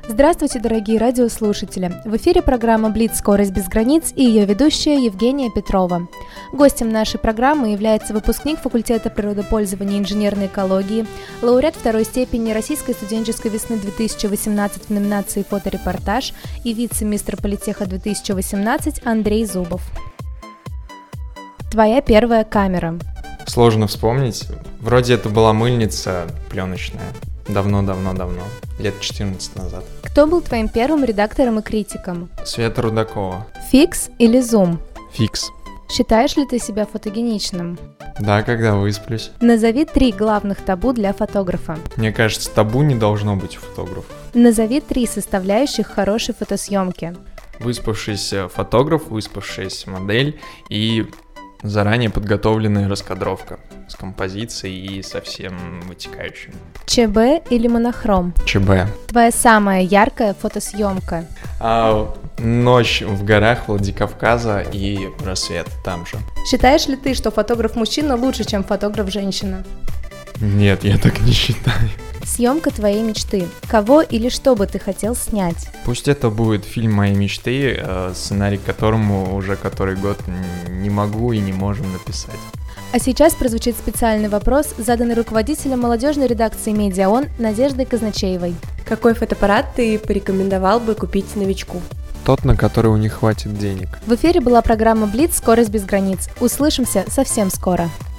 Здравствуйте, дорогие радиослушатели! В эфире программа «Блиц. Скорость без границ» и ее ведущая Евгения Петрова. Гостем нашей программы является выпускник факультета природопользования и инженерной экологии, лауреат второй степени Российской студенческой весны 2018 в номинации «Фоторепортаж» и вице-мистр политеха 2018 Андрей Зубов. Твоя первая камера. Сложно вспомнить. Вроде это была мыльница пленочная. Давно, лет 14 назад. Кто был твоим первым редактором и критиком? Света Рудакова. Фикс или зум? Фикс. Считаешь ли ты себя фотогеничным? Да, когда высплюсь. Назови 3 главных табу для фотографа. Мне кажется, табу не должно быть у фотографа. Назови 3 составляющих хорошей фотосъемки. Выспавшийся фотограф, выспавшаяся модель и заранее подготовленная раскадровка с композицией и со всем вытекающим. ЧБ или монохром? ЧБ. Твоя самая яркая фотосъемка? Ночь в горах Владикавказа и рассвет там же. Считаешь ли ты, что фотограф-мужчина лучше, чем фотограф-женщина? Нет, я так не считаю. Съемка твоей мечты. Кого или что бы ты хотел снять? Пусть это будет фильм моей мечты, сценарий к которому уже который год не могу и не можем написать. А сейчас прозвучит специальный вопрос, заданный руководителем молодежной редакции «Медиаон» Надеждой Казначеевой. Какой фотоаппарат ты порекомендовал бы купить новичку? Тот, на который у них хватит денег. В эфире была программа «Блиц. Скорость без границ». Услышимся совсем скоро.